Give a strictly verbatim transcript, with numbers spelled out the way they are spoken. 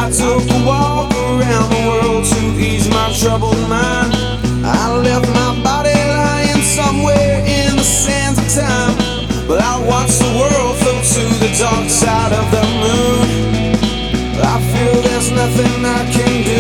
I took a walk around the world to ease my troubled mind. I left my body lying somewhere in the sands of time, but I watched the world float to the dark side of the moon. I feel there's nothing I can do.